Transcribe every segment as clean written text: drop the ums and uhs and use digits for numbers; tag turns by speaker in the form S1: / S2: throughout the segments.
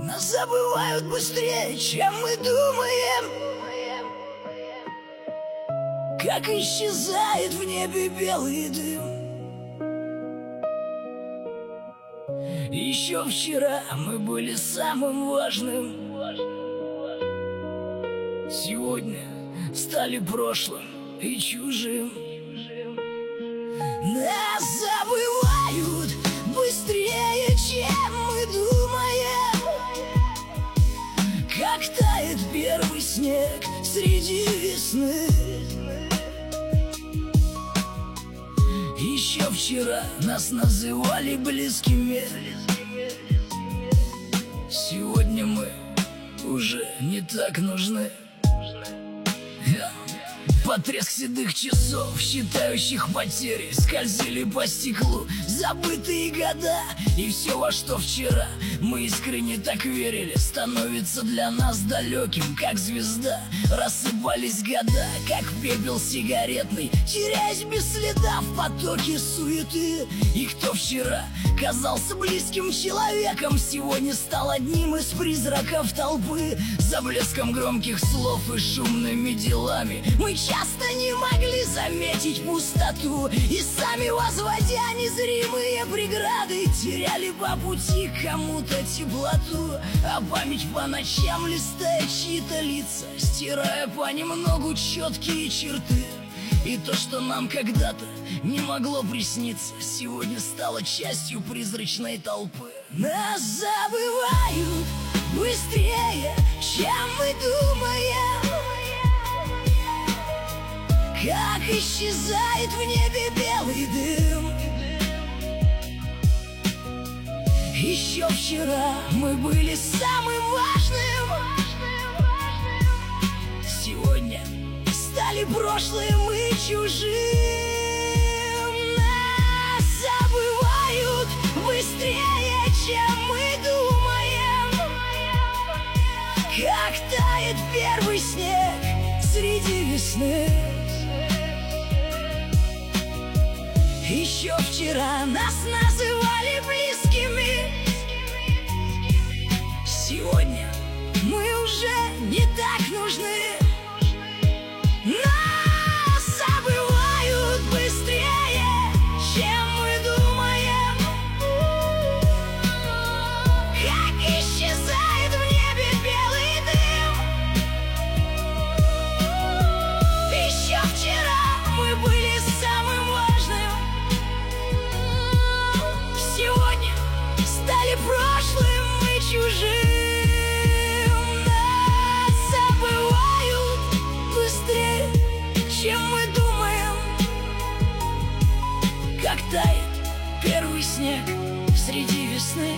S1: Нас забывают быстрее, чем мы думаем. Как исчезает в небе белый дым. Еще вчера мы были самым важным. Сегодня стали прошлым и чужим. Нас забывают быстрее, чем мы думаем. Как тает первый снег среди весны. Еще вчера нас называли близкими. Сегодня мы уже не так нужны. Потреск седых часов, считающих потери, скользили по стеклу забытые года. И все, во что вчера мы искренне так верили, становится для нас далеким, как звезда. Рассыпались года, как пепел сигаретный, теряясь без следа в потоке суеты. И кто вчера казался близким человеком, сегодня стал одним из призраков толпы. За блеском громких слов и шумными делами мы часто не могли заметить пустоту, и сами, возводя незримые преграды, теряли по пути кому-то теплоту. А память по ночам, листая чьи-то лица, стирая понемногу четкие черты. И то, что нам когда-то не могло присниться, сегодня стало частью призрачной толпы. Нас забывают быстрее, чем мы думаем. Как исчезает в небе белый дым. Еще вчера мы были самым важным. Сегодня стали прошлым и чужим. Нас забывают быстрее, чем мы думаем. Как тает первый снег среди весны. Еще вчера нас называли близкими. Сегодня мы уже не так нужны. Нас забывают быстрее, чем мы думаем. Как исчезает в небе белый дым. Еще вчера мы были самым важным. Сегодня стали прошлым и чужим. Нас забывают быстрее, чем мы думаем. Как тает первый снег среди весны.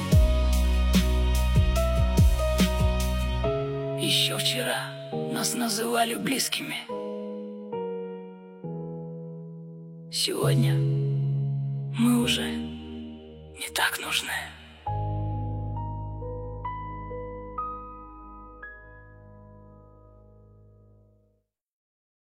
S1: Еще вчера нас называли близкими. Сегодня мы уже не так нужны.